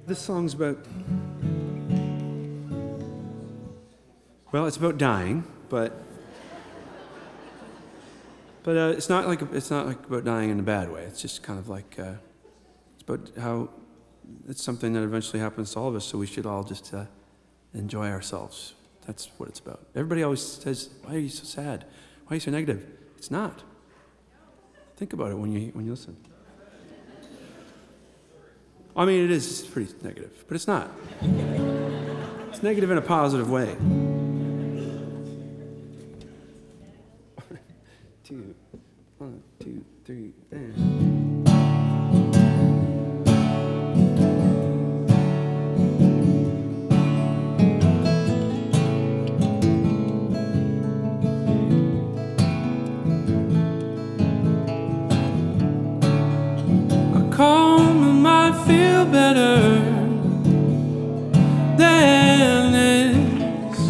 This song's about, well, it's about dying, but it's not like about dying in a bad way. It's just kind of like it's about how it's something that eventually happens to all of us. So we should all just enjoy ourselves. That's what it's about. Everybody always says, "Why are you so sad? Why are you so negative?" It's not. Think about it when you listen. I mean, it is pretty negative, but it's not. It's negative in a positive way. 1, 2, 3, and... feel better than this.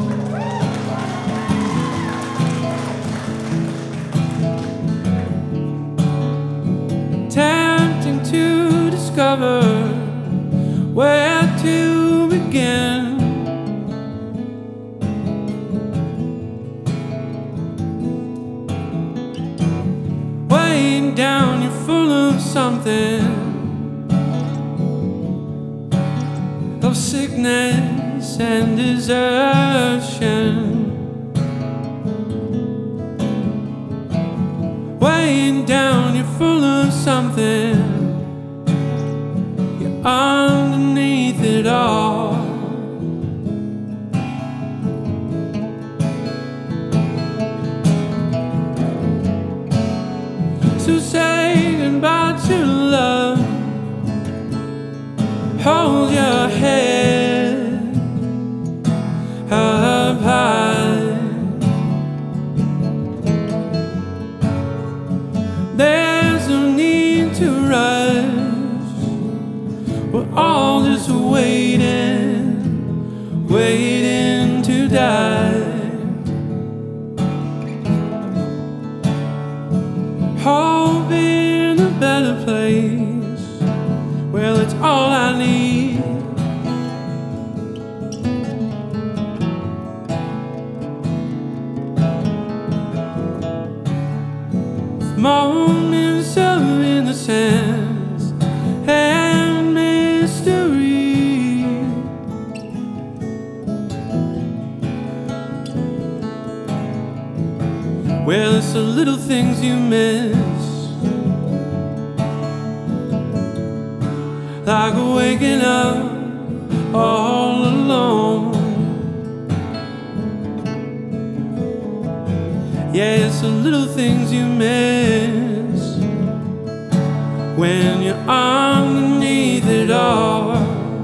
Tempting to discover where to begin. Weighing down, you're full of something, of sickness and desertion. Weighing down, you're full of something, you're underneath it all. So say goodbye to love. Hold your head up high. There's no need to rush. We're all just waiting to die. Hope in a better place. Well, it's all I need. Moments of innocence and mystery. Well, it's the little things you miss, like waking up all alone. Yeah, it's the little things you miss when you're underneath it all.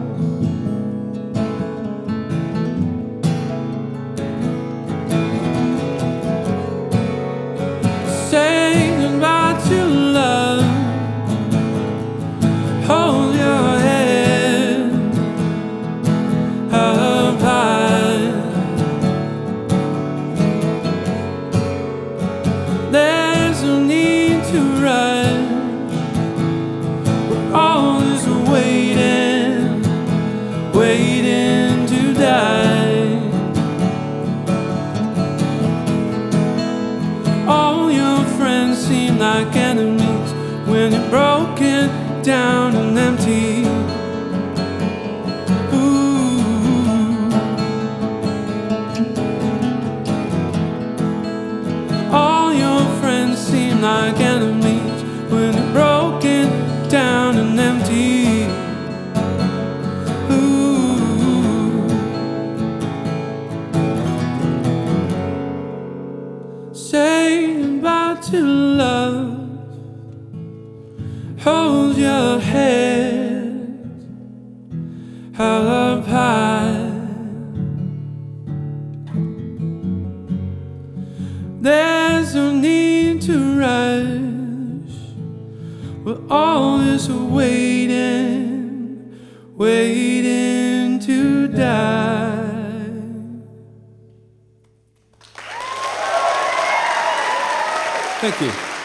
Say goodbye to love. Hold your head up high. There's no need to rush. We're all just waiting to die. All your friends seem like enemies when you're broken down and empty. Ooh. All your friends seem like enemies when you're broken down and empty. Ooh. Say goodbye to love. Hold your head up high. There's no need to rush. We're all just waiting to die. Thank you.